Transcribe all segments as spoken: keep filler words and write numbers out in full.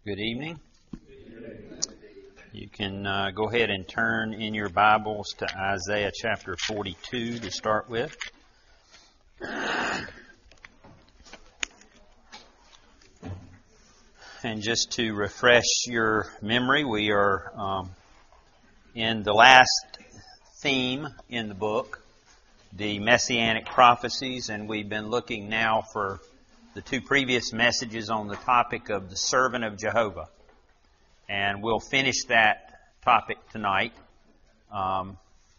Good evening. You can uh, go ahead and turn in your Bibles to Isaiah chapter forty-two to start with. And just to refresh your memory, we are um, in the last theme in the book, the Messianic prophecies, and we've been looking now for the two previous messages on the topic of the servant of Jehovah. And we'll finish that topic tonight. Um,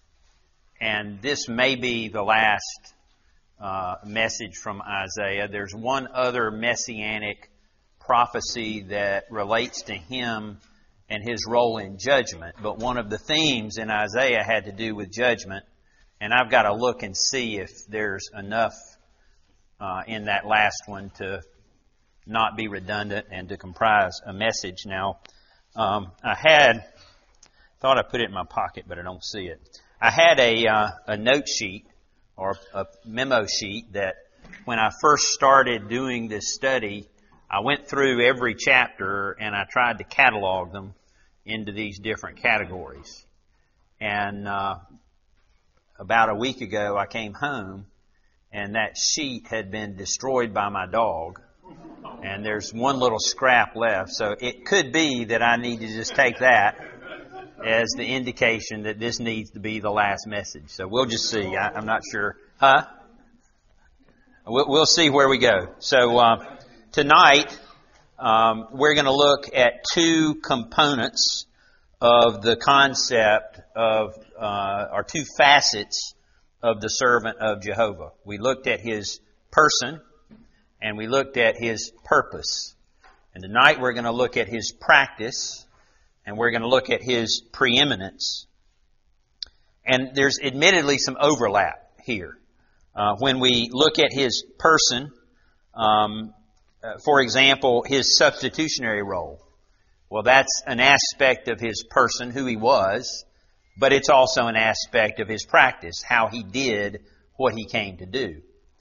and this may be the last uh, message from Isaiah. There's one other messianic prophecy that relates to him and his role in judgment. But one of the themes in Isaiah had to do with judgment. And I've got to look and see if there's enough Uh, in that last one to not be redundant and to comprise a message. Now, um, I had, thought I put it in my pocket, but I don't see it. I had a, uh, a note sheet or a memo sheet that when I first started doing this study, I went through every chapter and I tried to catalog them into these different categories. And uh, about a week ago, I came home and that sheet had been destroyed by my dog. And there's one little scrap left. So it could be that I need to just take that as the indication that this needs to be the last message. So we'll just see. I, I'm not sure. Huh? We'll, we'll see where we go. So uh, tonight, um, we're going to look at two components of the concept of, uh, or two facets of the servant of Jehovah. We looked at his person and we looked at his purpose. And tonight we're going to look at his practice and we're going to look at his preeminence. And there's admittedly some overlap here. Uh, when we look at his person, um, uh, for example, his substitutionary role. Well, that's an aspect of his person, who he was. But it's also an aspect of his practice, how he did what he came to do.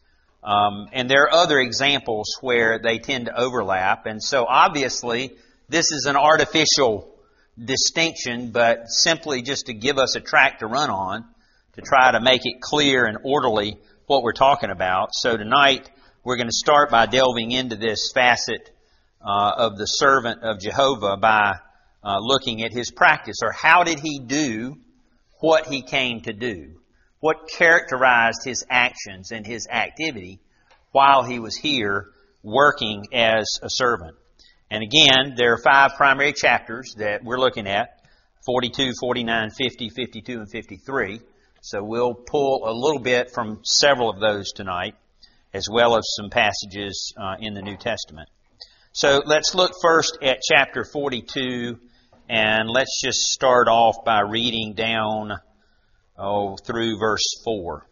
Um, and there are other examples where they tend to overlap. And so obviously, this is an artificial distinction, but simply just to give us a track to run on, to try to make it clear and orderly what we're talking about. So tonight, we're going to start by delving into this facet uh, of the servant of Jehovah by uh, looking at his practice, or how did he do what he came to do? What characterized his actions and his activity while he was here working as a servant? And again, there are five primary chapters that we're looking at, forty-two, forty-nine, fifty, fifty-two, and fifty-three. So we'll pull a little bit from several of those tonight, as well as some passages uh, in the New Testament. So let's look first at chapter forty-two. And let's just start off by reading down oh, through verse four.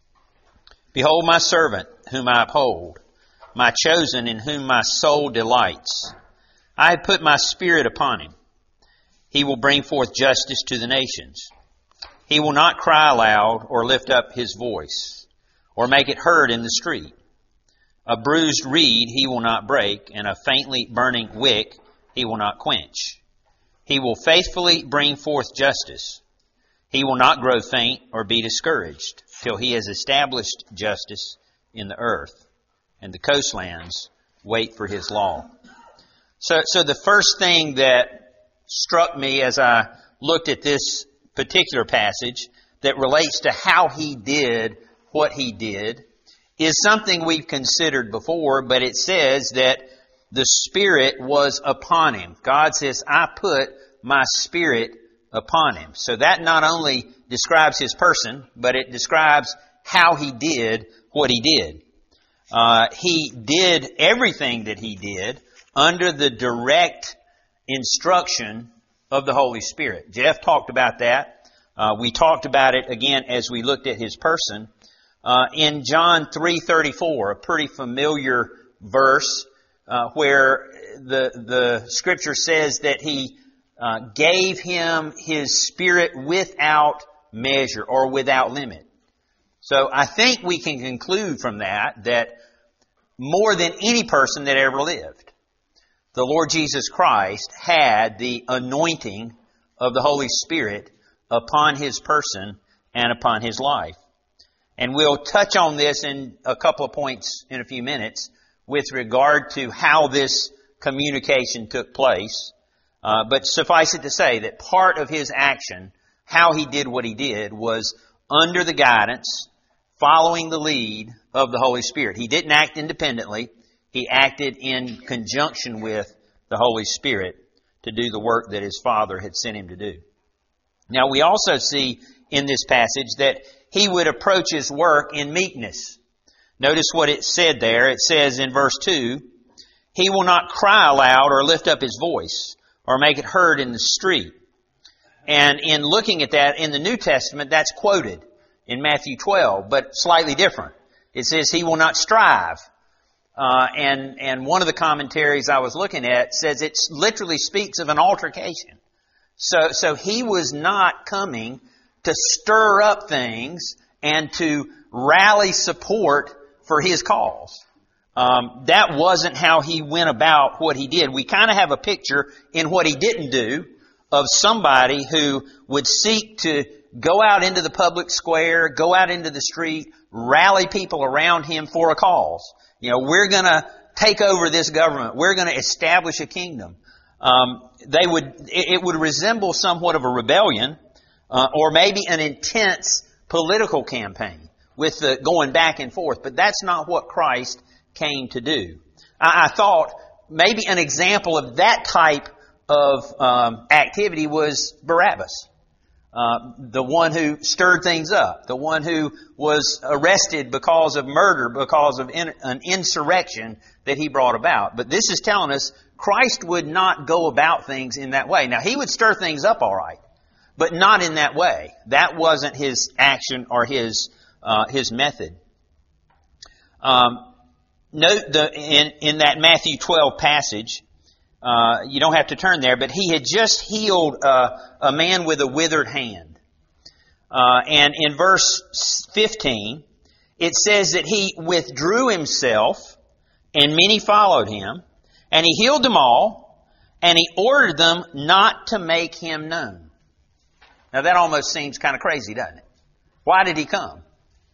Behold my servant, whom I uphold, my chosen, in whom my soul delights. I have put my spirit upon him. He will bring forth justice to the nations. He will not cry aloud or lift up his voice, or make it heard in the street. A bruised reed he will not break, and a faintly burning wick he will not quench. He will faithfully bring forth justice. He will not grow faint or be discouraged till he has established justice in the earth, and the coastlands wait for his law. So, so the first thing that struck me as I looked at this particular passage that relates to how he did what he did is something we've considered before, but it says that the Spirit was upon him. God says, I put my Spirit upon him. So that not only describes his person, but it describes how he did what he did. Uh, he did everything that he did under the direct instruction of the Holy Spirit. Jeff talked about that. Uh, we talked about it again as we looked at his person. Uh, in John three thirty-four, a pretty familiar verse, Uh, where the the scripture says that he uh, gave him his Spirit without measure or without limit. So I think we can conclude from that that more than any person that ever lived, the Lord Jesus Christ had the anointing of the Holy Spirit upon His person and upon His life. And we'll touch on this in a couple of points in a few minutes with regard to how this communication took place. Uh, but suffice it to say that part of His action, how He did what He did, was under the guidance, following the lead of the Holy Spirit. He didn't act independently. He acted in conjunction with the Holy Spirit to do the work that His Father had sent Him to do. Now we also see in this passage that He would approach His work in meekness. Notice what it said there. It says in verse two, He will not cry aloud or lift up His voice or make it heard in the street. And in looking at that in the New Testament, that's quoted in Matthew twelve, but slightly different. It says He will not strive. Uh, and, and one of the commentaries I was looking at says it literally speaks of an altercation. So, so He was not coming to stir up things and to rally support for His cause. Um, that wasn't how He went about what He did. We kind of have a picture in what He didn't do of somebody who would seek to go out into the public square, go out into the street, rally people around Him for a cause. You know, we're going to take over this government. We're going to establish a kingdom. Um, they would, it, it would resemble somewhat of a rebellion, uh, or maybe an intense political campaign with the going back and forth. But that's not what Christ came to do. I, I thought maybe an example of that type of um, activity was Barabbas. Uh, the one who stirred things up, the one who was arrested because of murder, because of in, an insurrection that he brought about. But this is telling us Christ would not go about things in that way. Now, He would stir things up all right, but not in that way. That wasn't His action or His uh, His method. Um, note the in, in that Matthew twelve passage, Uh, you don't have to turn there, but He had just healed uh, a man with a withered hand. Uh, and in verse fifteen, it says that He withdrew Himself, and many followed Him, and He healed them all, and He ordered them not to make Him known. Now that almost seems kind of crazy, doesn't it? Why did He come?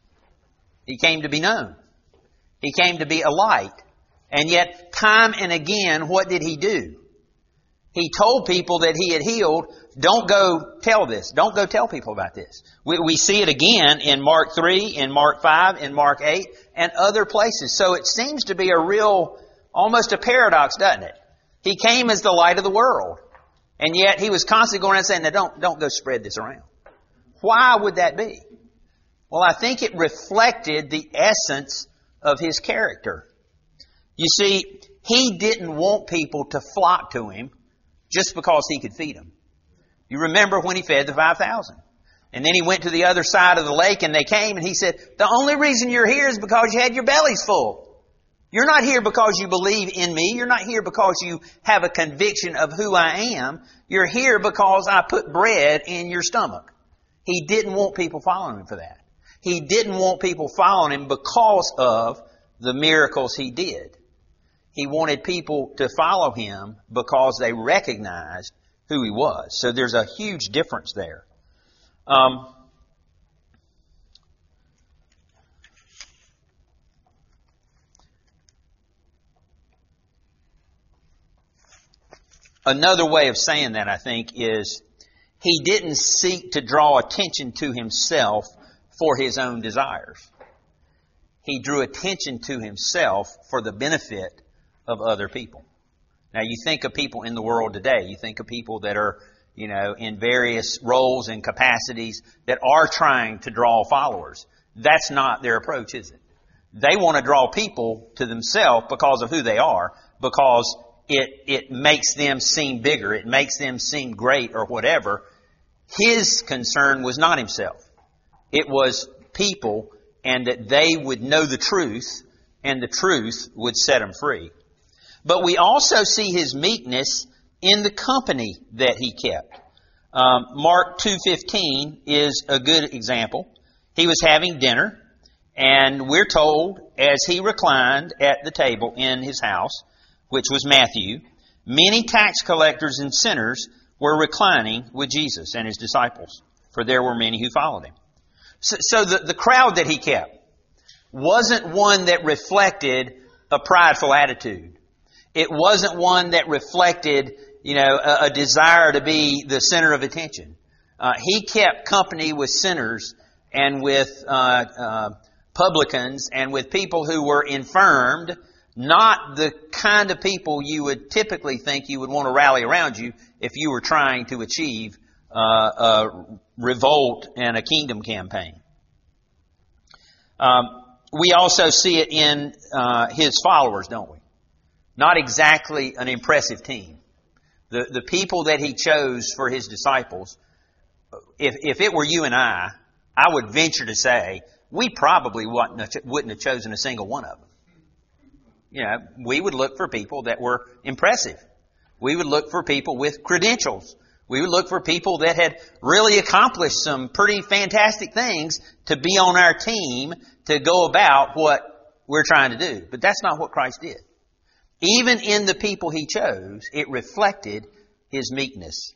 He came to be known. He came to be a light. And yet, time and again, what did He do? He told people that He had healed, don't go tell this. Don't go tell people about this. We, we see it again in Mark three, in Mark five, in Mark eight, and other places. So it seems to be a real, almost a paradox, doesn't it? He came as the light of the world. And yet He was constantly going around saying, now don't, don't go spread this around. Why would that be? Well, I think it reflected the essence of His character. You see, He didn't want people to flock to Him just because He could feed them. You remember when He fed the five thousand. And then He went to the other side of the lake and they came and He said, the only reason you're here is because you had your bellies full. You're not here because you believe in Me. You're not here because you have a conviction of who I am. You're here because I put bread in your stomach. He didn't want people following Him for that. He didn't want people following Him because of the miracles He did. He wanted people to follow Him because they recognized who He was. So there's a huge difference there. Um, another way of saying that, I think, is He didn't seek to draw attention to Himself for His own desires. He drew attention to Himself for the benefit of other people. Now you think of people in the world today. You think of people that are, you know, in various roles and capacities that are trying to draw followers. That's not their approach, is it? They want to draw people to themselves because of who they are, because it, it makes them seem bigger. It makes them seem great or whatever. His concern was not Himself. It was people, and that they would know the truth, and the truth would set them free. But we also see His meekness in the company that He kept. Um, Mark two fifteen is a good example. He was having dinner, and we're told, as He reclined at the table in His house, which was Matthew, many tax collectors and sinners were reclining with Jesus and his disciples, for there were many who followed him. So, so the, the crowd that he kept wasn't one that reflected a prideful attitude. It wasn't one that reflected, you know, a, a desire to be the center of attention. Uh, he kept company with sinners and with uh, uh, publicans and with people who were infirmed, not the kind of people you would typically think you would want to rally around you if you were trying to achieve uh, a revolt and a kingdom campaign. Um, we also see it in uh, his followers, don't we? Not exactly an impressive team. The the people that he chose for his disciples, if if it were you and I, I would venture to say we probably wouldn't have, wouldn't have chosen a single one of them. You know, we would look for people that were impressive. We would look for people with credentials. We would look for people that had really accomplished some pretty fantastic things to be on our team to go about what we're trying to do. But that's not what Christ did. Even in the people he chose, it reflected his meekness.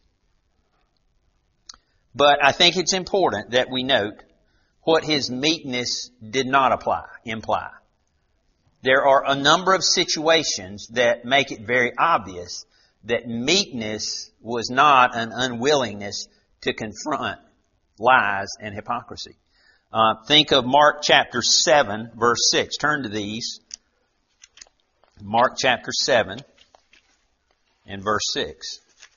But I think it's important that we note what his meekness did not apply, imply. There are a number of situations that make it very obvious that meekness was not an unwillingness to confront lies and hypocrisy. Uh, think of Mark chapter seven, verse six. Turn to these. Mark chapter seven and verse six.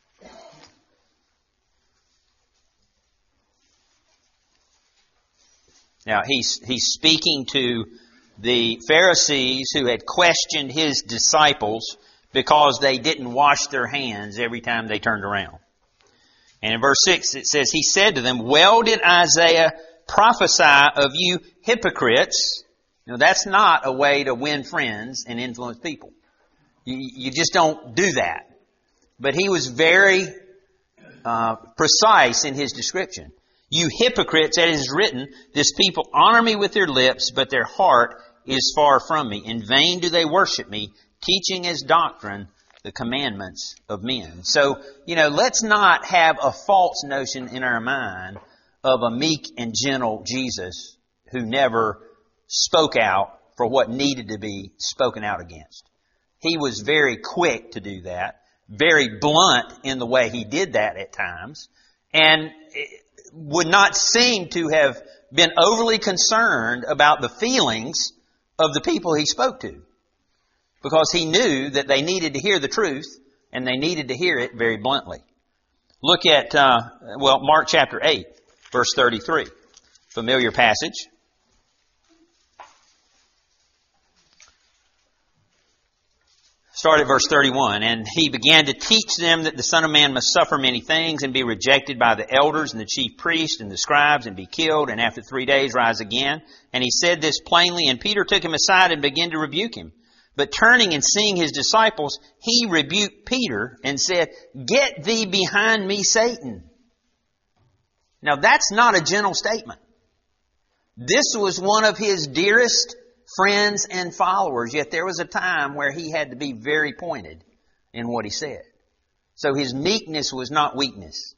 Now, he's, he's speaking to the Pharisees who had questioned his disciples because they didn't wash their hands every time they turned around. And in verse six it says, he said to them, well did Isaiah prophesy of you hypocrites. Now, that's not a way to win friends and influence people. You, you just don't do that. But he was very uh, precise in his description. You hypocrites, as it is written, this people honor me with their lips, but their heart is far from me. In vain do they worship me, teaching as doctrine the commandments of men. So, you know, let's not have a false notion in our mind of a meek and gentle Jesus who never spoke out for what needed to be spoken out against. He was very quick to do that, very blunt in the way he did that at times, and would not seem to have been overly concerned about the feelings of the people he spoke to, because he knew that they needed to hear the truth and they needed to hear it very bluntly. Look at, uh, well, Mark chapter eight, verse thirty-three. Familiar passage. Start at verse thirty-one. And he began to teach them that the Son of Man must suffer many things and be rejected by the elders and the chief priests and the scribes and be killed and after three days rise again. And he said this plainly, and Peter took him aside and began to rebuke him. But turning and seeing his disciples, he rebuked Peter and said, get thee behind me, Satan. Now that's not a gentle statement. This was one of his dearest friends and followers, yet there was a time where he had to be very pointed in what he said. So his meekness was not weakness.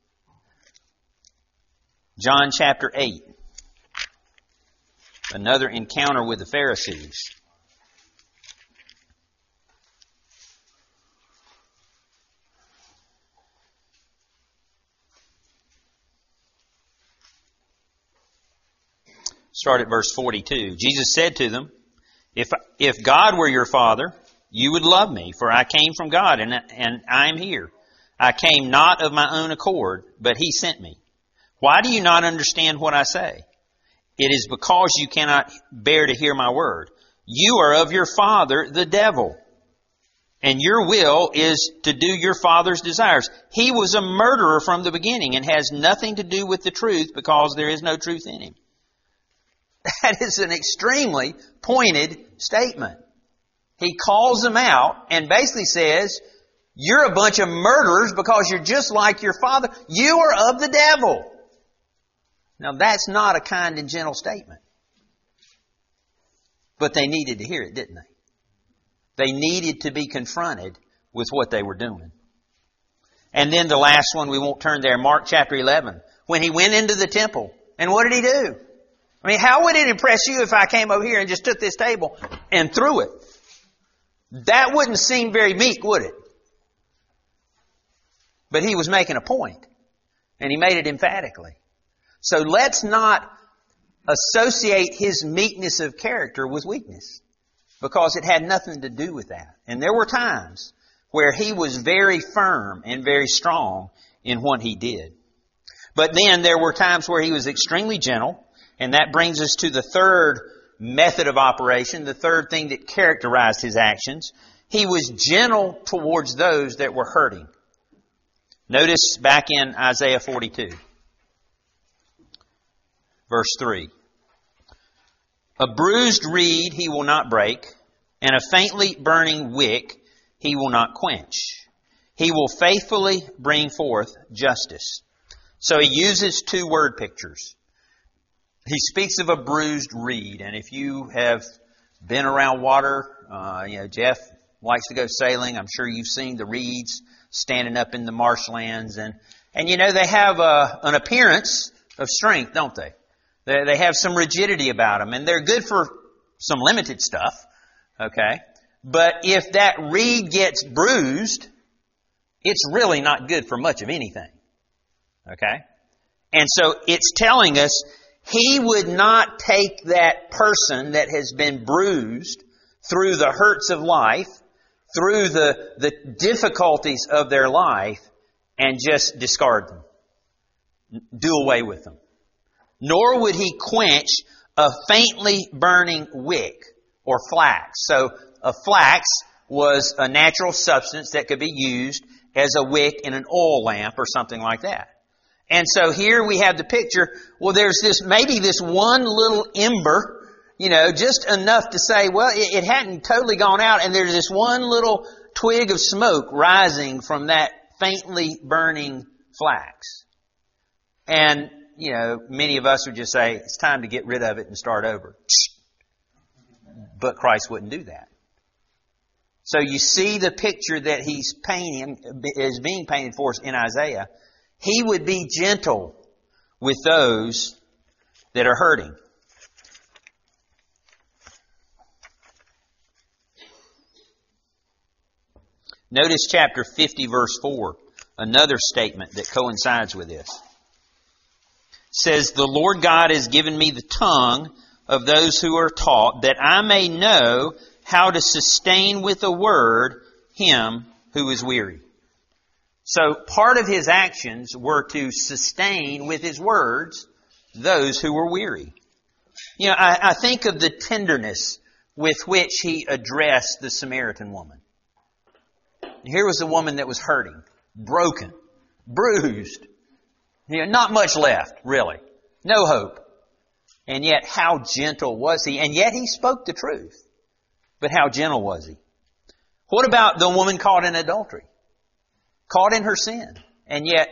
John chapter eight. Another encounter with the Pharisees. Start at verse forty-two. Jesus said to them, If if God were your Father, you would love me, for I came from God, and, and I am here. I came not of my own accord, but He sent me. Why do you not understand what I say? It is because you cannot bear to hear my word. You are of your father, the devil, and your will is to do your father's desires. He was a murderer from the beginning and has nothing to do with the truth because there is no truth in him. That is an extremely pointed statement. He calls them out and basically says, you're a bunch of murderers because you're just like your father. You are of the devil. Now that's not a kind and gentle statement. But they needed to hear it, didn't they? They needed to be confronted with what they were doing. And then the last one, we won't turn there, Mark chapter eleven. When he went into the temple, and what did he do? I mean, how would it impress you if I came over here and just took this table and threw it? That wouldn't seem very meek, would it? But he was making a point, and he made it emphatically. So let's not associate his meekness of character with weakness, because it had nothing to do with that. And there were times where he was very firm and very strong in what he did. But then there were times where he was extremely gentle, and that brings us to the third method of operation, the third thing that characterized his actions. He was gentle towards those that were hurting. Notice back in Isaiah forty-two, verse three. A bruised reed he will not break, and a faintly burning wick he will not quench. He will faithfully bring forth justice. So he uses two word pictures. He speaks of a bruised reed, and if you have been around water, uh, you know, Jeff likes to go sailing. I'm sure you've seen the reeds standing up in the marshlands, and and you know they have a, an appearance of strength, don't they? They they have some rigidity about them, and they're good for some limited stuff. Okay, but if that reed gets bruised, it's really not good for much of anything. Okay, and so it's telling us he would not take that person that has been bruised through the hurts of life, through the, the difficulties of their life, and just discard them. Do away with them. Nor would he quench a faintly burning wick or flax. So a flax was a natural substance that could be used as a wick in an oil lamp or something like that. And so here we have the picture. Well, there's this, maybe this one little ember, you know, just enough to say, well, it, it hadn't totally gone out, and there's this one little twig of smoke rising from that faintly burning flax. And, you know, many of us would just say, it's time to get rid of it and start over. But Christ wouldn't do that. So you see the picture that he's painting, is being painted for us in Isaiah. He would be gentle with those that are hurting. Notice chapter fifty, verse four, another statement that coincides with this. It says, the Lord God has given me the tongue of those who are taught, that I may know how to sustain with a word him who is weary. So part of his actions were to sustain with his words those who were weary. You know, I, I think of the tenderness with which he addressed the Samaritan woman. Here was a woman that was hurting, broken, bruised. You know, not much left, really. No hope. And yet how gentle was he? And yet he spoke the truth. But how gentle was he? What about the woman caught in adultery? Caught in her sin. And yet,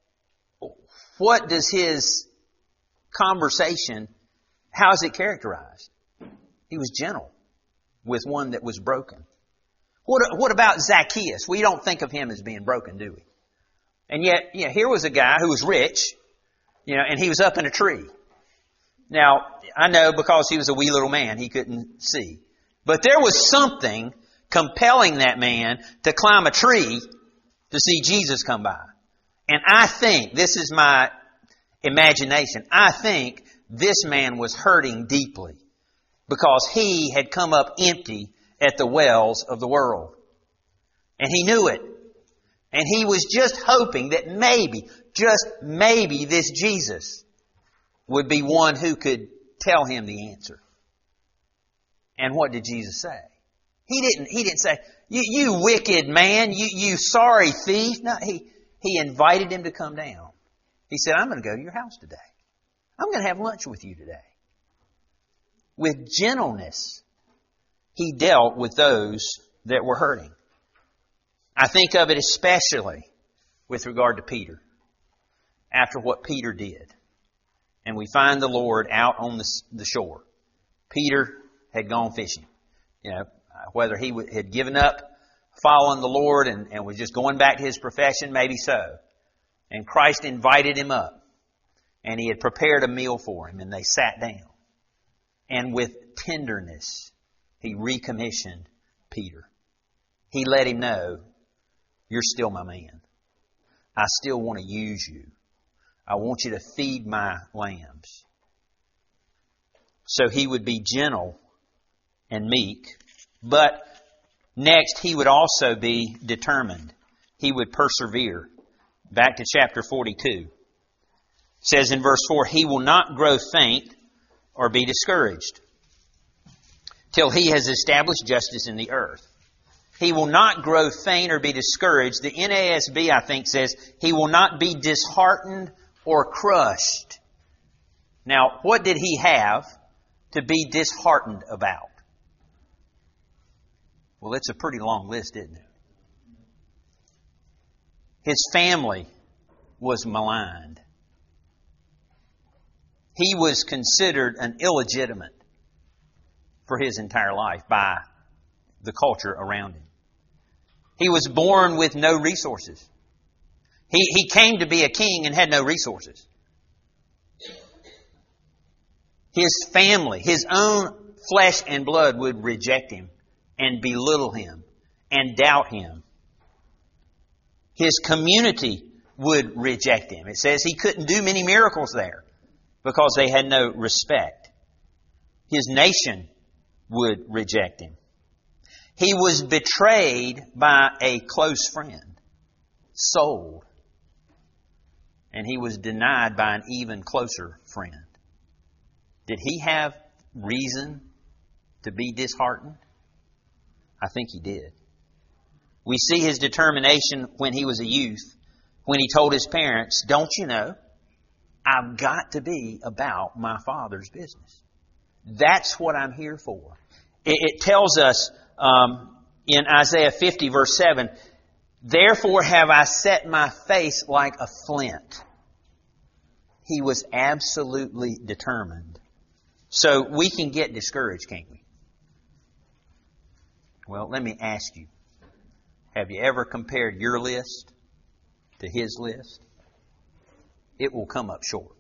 what does his conversation, how is it characterized? He was gentle with one that was broken. What, what about Zacchaeus? We don't think of him as being broken, do we? And yet, you know, here was a guy who was rich, you know, and he was up in a tree. Now, I know because he was a wee little man, he couldn't see. But there was something compelling that man to climb a tree to see Jesus come by. And I think, this is my imagination, I think this man was hurting deeply because he had come up empty at the wells of the world. And he knew it. And he was just hoping that maybe, just maybe, this Jesus would be one who could tell him the answer. And what did Jesus say? He didn't, he didn't say, you, you wicked man, you, you sorry thief. No, he, he invited him to come down. He said, I'm going to go to your house today. I'm going to have lunch with you today. With gentleness, he dealt with those that were hurting. I think of it especially with regard to Peter. After what Peter did. And we find the Lord out on the, the shore. Peter had gone fishing. You know, whether he had given up following the Lord and, and was just going back to his profession? Maybe so. And Christ invited him up. And he had prepared a meal for him, and they sat down. And with tenderness, he recommissioned Peter. He let him know, you're still my man. I still want to use you. I want you to feed my lambs. So he would be gentle and meek. But next, he would also be determined. He would persevere. Back to chapter forty-two. It says in verse four, he will not grow faint or be discouraged till he has established justice in the earth. He will not grow faint or be discouraged. The N A S B, I think, says he will not be disheartened or crushed. Now, what did he have to be disheartened about? Well, it's a pretty long list, isn't it? His family was maligned. He was considered an illegitimate for his entire life by the culture around him. He was born with no resources. He, he came to be a king and had no resources. His family, his own flesh and blood would reject him and belittle him and doubt him. His community would reject him. It says he couldn't do many miracles there because they had no respect. His nation would reject him. He was betrayed by a close friend, sold, and he was denied by an even closer friend. Did he have reason to be disheartened? I think he did. We see his determination when he was a youth, when he told his parents, don't you know, I've got to be about my Father's business. That's what I'm here for. It, it tells us um, in Isaiah fifty, verse seven, therefore have I set my face like a flint. He was absolutely determined. So we can get discouraged, can't we? Well, let me ask you, have you ever compared your list to his list? It will come up short.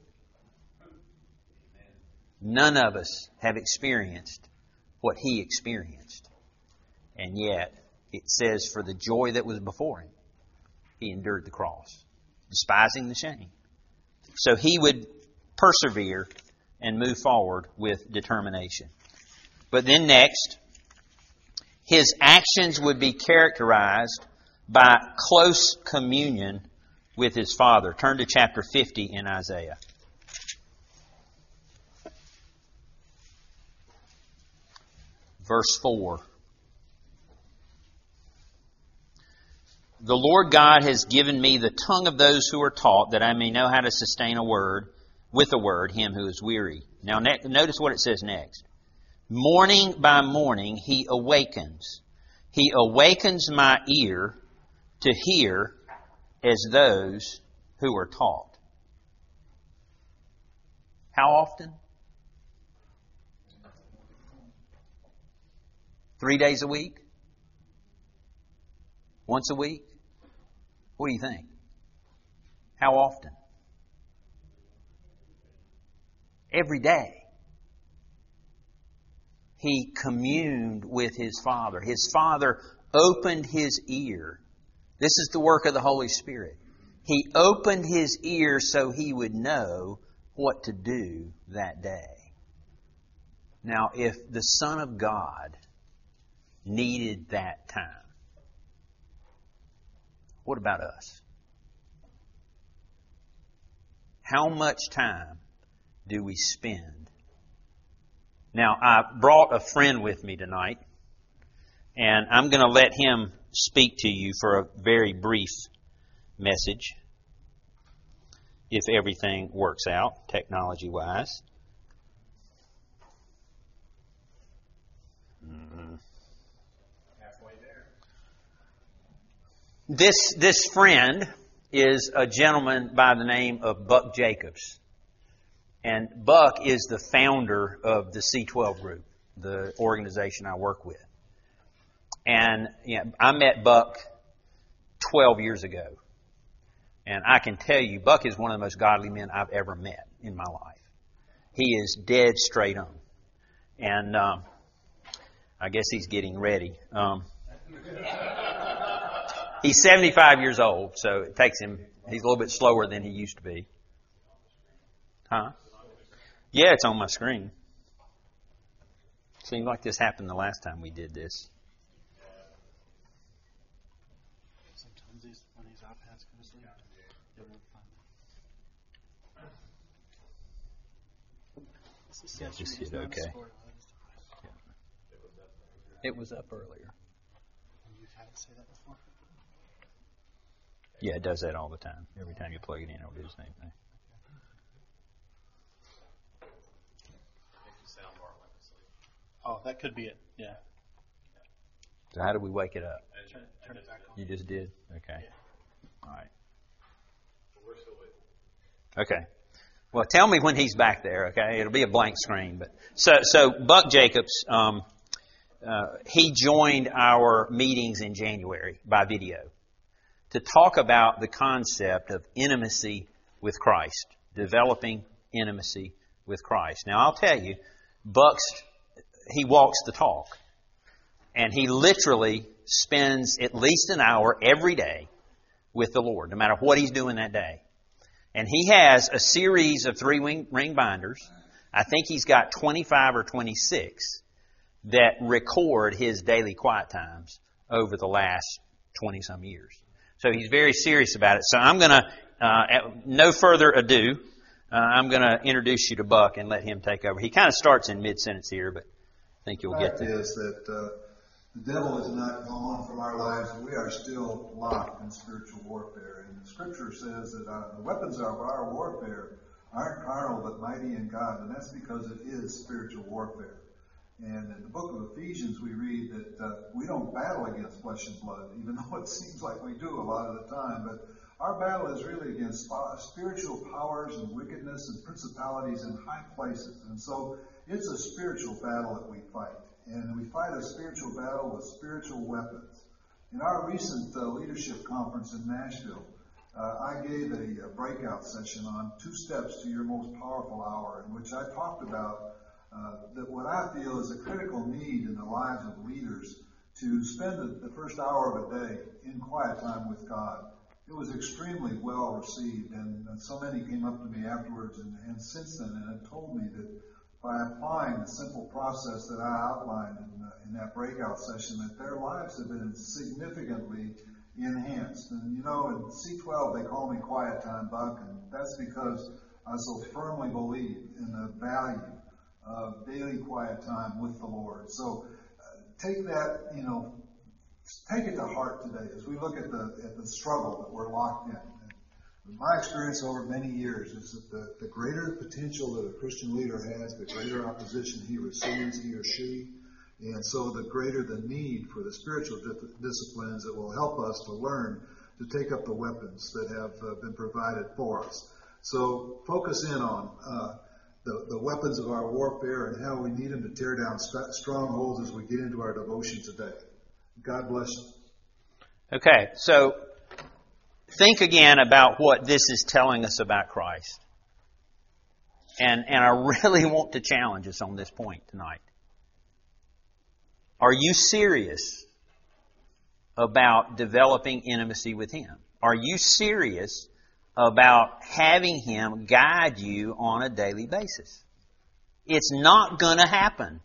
None of us have experienced what he experienced. And yet, it says, for the joy that was before him, he endured the cross, despising the shame. So he would persevere and move forward with determination. But then next, his actions would be characterized by close communion with his Father. Turn to chapter fifty in Isaiah. Verse four. The Lord God has given me the tongue of those who are taught, that I may know how to sustain a word, with a word, him who is weary. Now ne- notice what it says next. Morning by morning he awakens. He awakens my ear to hear as those who are taught. How often? Three days a week? Once a week? What do you think? How often? Every day. He communed with his Father. His Father opened his ear. This is the work of the Holy Spirit. He opened his ear so he would know what to do that day. Now, if the Son of God needed that time, what about us? How much time do we spend? Now, I brought a friend with me tonight, and I'm going to let him speak to you for a very brief message, if everything works out, technology-wise. Mm-hmm. Halfway there. This, this friend is a gentleman by the name of Buck Jacobs. And Buck is the founder of the C twelve group, the organization I work with. And you know, I met Buck twelve years ago. And I can tell you, Buck is one of the most godly men I've ever met in my life. He is dead straight on. And um, I guess he's getting ready. Um, he's seventy-five years old, so it takes him, he's a little bit slower than he used to be. Huh? Yeah, it's on my screen. Seems like this happened the last time we did this. Sometimes these, when these iPads go to sleep, they won't find it. Yeah, just hit OK. It was up earlier. You've had it say that before? Yeah, it does that all the time. Every time you plug it in, it'll do the same thing. Oh, that could be it. Yeah. So how do we wake it up? Turn, turn it back on. You just did? Okay. Yeah. All right. Okay. Well, tell me when he's back there, okay? It'll be a blank screen. But so, so Buck Jacobs, um, uh, he joined our meetings in January by video to talk about the concept of intimacy with Christ, developing intimacy with Christ. Now, I'll tell you, Buck's, he walks the talk. And he literally spends at least an hour every day with the Lord, no matter what he's doing that day. And he has a series of three ring binders. I think he's got twenty-five or twenty-six that record his daily quiet times over the last twenty-some years. So he's very serious about it. So I'm going to, uh, at no further ado, uh, I'm going to introduce you to Buck and let him take over. He kind of starts in mid-sentence here, but I think you'll get there. there. The fact is that uh, the devil is not gone from our lives. We are still locked in spiritual warfare. And the Scripture says that uh, the weapons of our warfare aren't carnal but mighty in God, and that's because it is spiritual warfare. And in the book of Ephesians, we read that uh, we don't battle against flesh and blood, even though it seems like we do a lot of the time. But our battle is really against spiritual powers and wickedness and principalities in high places. And so it's a spiritual battle that we fight. And we fight a spiritual battle with spiritual weapons. In our recent uh, leadership conference in Nashville, uh, I gave a, a breakout session on two steps to your most powerful hour, in which I talked about uh, that what I feel is a critical need in the lives of leaders to spend the, the first hour of a day in quiet time with God. It was extremely well received, and, and so many came up to me afterwards and, and since then and have told me that by applying the simple process that I outlined in, uh, in that breakout session, that their lives have been significantly enhanced. And you know, in C twelve they call me Quiet Time Buck, and that's because I so firmly believe in the value of daily quiet time with the Lord. So uh, take that, you know, take it to heart today as we look at the at the struggle that we're locked in. And my experience over many years is that the, the greater potential that a Christian leader has, the greater opposition he receives, he or she, and so the greater the need for the spiritual di- disciplines that will help us to learn to take up the weapons that have uh, been provided for us. So focus in on uh, the, the weapons of our warfare and how we need them to tear down st- strongholds as we get into our devotion today. God bless you. Okay, so think again about what this is telling us about Christ. And, and I really want to challenge us on this point tonight. Are you serious about developing intimacy with Him? Are you serious about having Him guide you on a daily basis? It's not going to happen.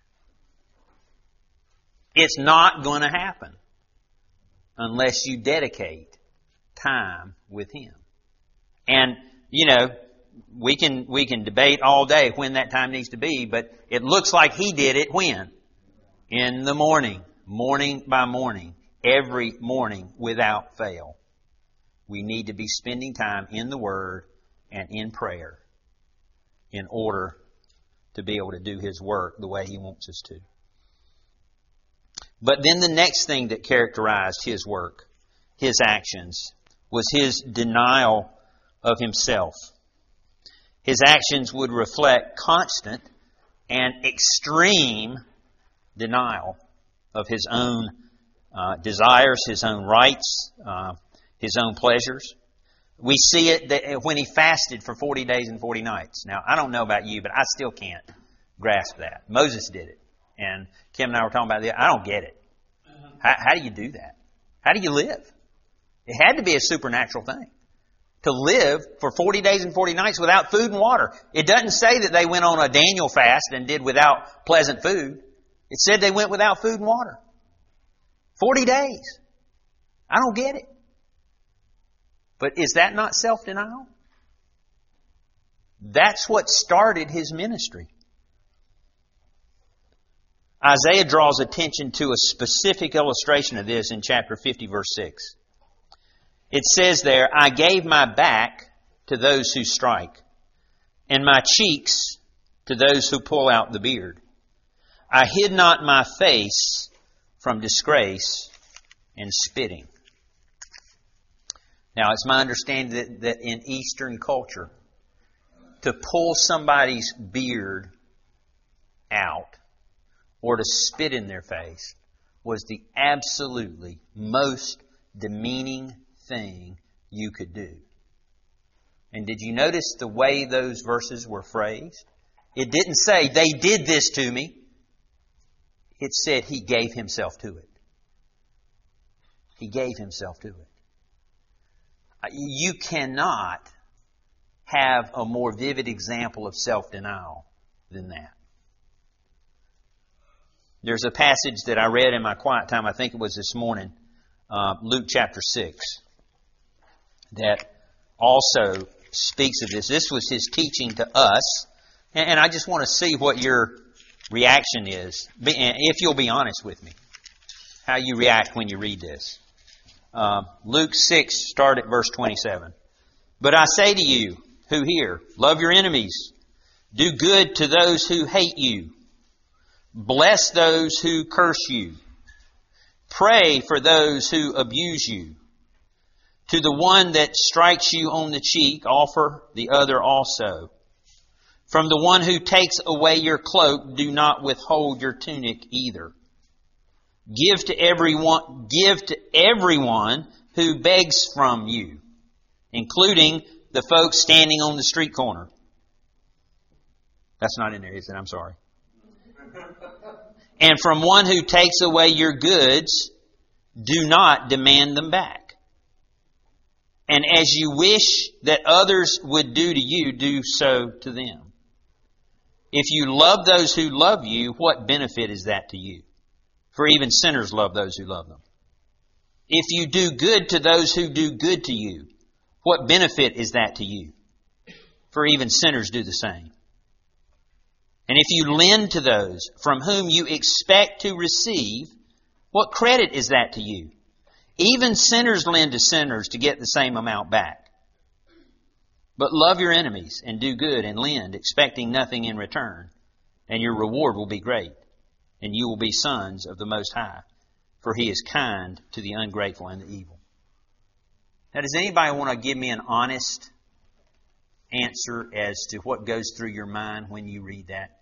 It's not going to happen unless you dedicate time with Him. And, you know, we can we can debate all day when that time needs to be, but it looks like He did it when? In the morning, morning by morning, every morning without fail. We need to be spending time in the Word and in prayer in order to be able to do His work the way He wants us to. But then the next thing that characterized His work, His actions, was His denial of Himself. His actions would reflect constant and extreme denial of His own uh, desires, his own rights, uh, his own pleasures. We see it that when he fasted for forty days and forty nights. Now, I don't know about you, but I still can't grasp that. Moses did it. And Kim and I were talking about that. I don't get it. How, how do you do that? How do you live? It had to be a supernatural thing. To live for forty days and forty nights without food and water. It doesn't say that they went on a Daniel fast and did without pleasant food. It said they went without food and water. forty days. I don't get it. But is that not self-denial? That's what started his ministry. Isaiah draws attention to a specific illustration of this in chapter fifty, verse six. It says there, I gave my back to those who strike, and my cheeks to those who pull out the beard. I hid not my face from disgrace and spitting. Now, it's my understanding that, that in Eastern culture, to pull somebody's beard out or to spit in their face was the absolutely most demeaning thing you could do. And did you notice the way those verses were phrased? It didn't say, they did this to me. It said he gave himself to it. He gave himself to it. You cannot have a more vivid example of self-denial than that. There's a passage that I read in my quiet time, I think it was this morning, uh, Luke chapter six, that also speaks of this. This was his teaching to us, and, and I just want to see what your reaction is, if you'll be honest with me, how you react when you read this. Uh, Luke six, start at verse twenty-seven. But I say to you who hear, love your enemies, do good to those who hate you, bless those who curse you, pray for those who abuse you. To the one that strikes you on the cheek, offer the other also. From the one who takes away your cloak, do not withhold your tunic either. Give to everyone, give to everyone who begs from you, including the folks standing on the street corner. That's not in there, is it? I'm sorry. And from one who takes away your goods, do not demand them back. And as you wish that others would do to you, do so to them. If you love those who love you, what benefit is that to you? For even sinners love those who love them. If you do good to those who do good to you, what benefit is that to you? For even sinners do the same. And if you lend to those from whom you expect to receive, what credit is that to you? Even sinners lend to sinners to get the same amount back. But love your enemies and do good and lend, expecting nothing in return, and your reward will be great. And you will be sons of the Most High, for He is kind to the ungrateful and the evil. Now, does anybody want to give me an honest answer as to what goes through your mind when you read that?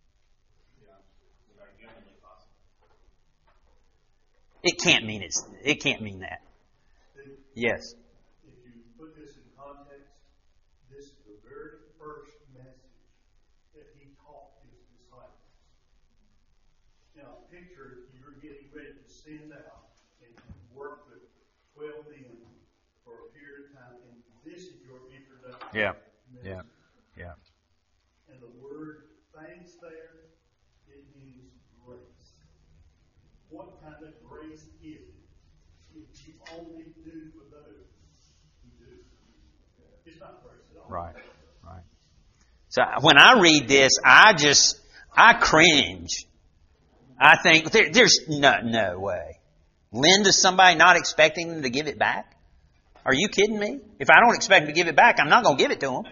It can't mean it's, it can't mean that. Yes. If you put this in context, this is the very first message that He taught His disciples. Now, picture you're getting ready to send out and work with twelve men for a period of time, and this is your introduction. Yeah, message. yeah, yeah. And the word thanks there, it means grace. What kind of grace is it? If you only do for those who do. It's not grace at all. Right, right. So when I read this, I just, I cringe. I think, there, there's no, no way. Lend to somebody not expecting them to give it back? Are you kidding me? If I don't expect them to give it back, I'm not going to give it to them.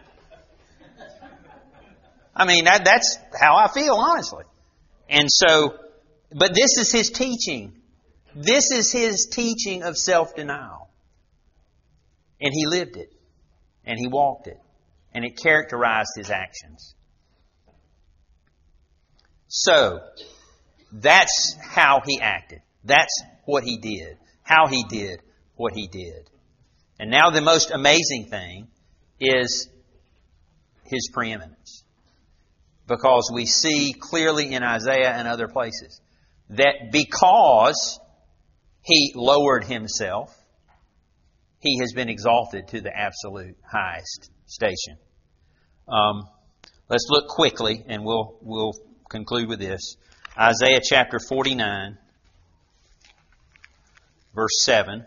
I mean, that, that's how I feel, honestly. And so, but this is His teaching. This is His teaching of self-denial. And He lived it. And He walked it. And it characterized His actions. So, that's how He acted. That's what He did, how He did what He did. And now the most amazing thing is His preeminence. Because we see clearly in Isaiah and other places that because He lowered Himself, He has been exalted to the absolute highest station. Um, let's look quickly, and we'll we'll conclude with this. Isaiah chapter forty-nine, verse seven.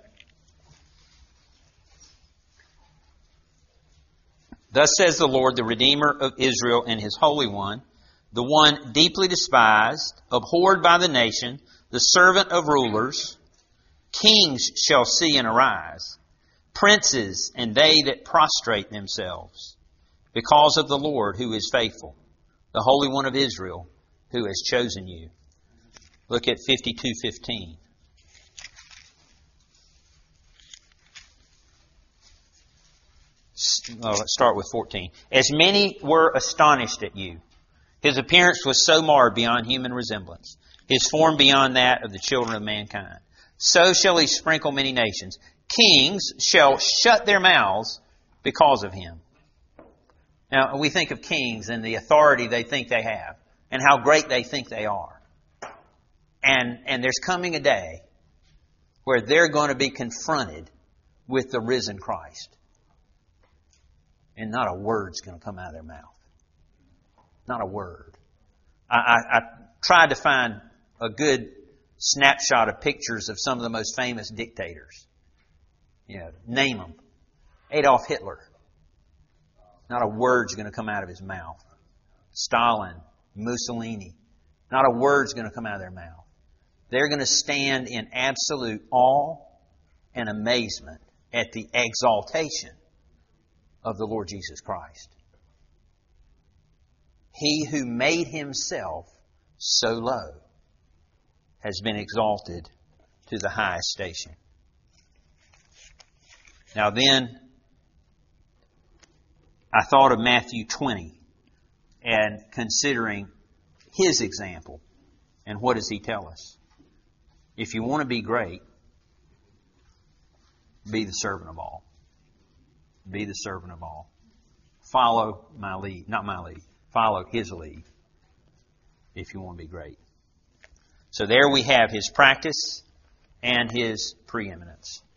Thus says the Lord, the Redeemer of Israel and His Holy One, the one deeply despised, abhorred by the nation, the servant of rulers. Kings shall see and arise, princes and they that prostrate themselves, because of the Lord who is faithful, the Holy One of Israel who has chosen you. Look at fifty-two fifteen. Well, let's start with fourteen. As many were astonished at you. His appearance was so marred beyond human resemblance, His form beyond that of the children of mankind. So shall He sprinkle many nations. Kings shall shut their mouths because of Him. Now, we think of kings and the authority they think they have and how great they think they are. And, and there's coming a day where they're going to be confronted with the risen Christ. And not a word's going to come out of their mouth. Not a word. I, I, I tried to find a good snapshot of pictures of some of the most famous dictators. You know, name them. Adolf Hitler. Not a word's going to come out of his mouth. Stalin, Mussolini. Not a word's going to come out of their mouth. They're going to stand in absolute awe and amazement at the exaltation of the Lord Jesus Christ. He who made Himself so low has been exalted to the highest station. Now then, I thought of Matthew twenty and considering His example. And what does He tell us? If you want to be great, be the servant of all. Be the servant of all. Follow my lead. Not my lead. Follow His lead if you want to be great. So there we have His practice and His preeminence.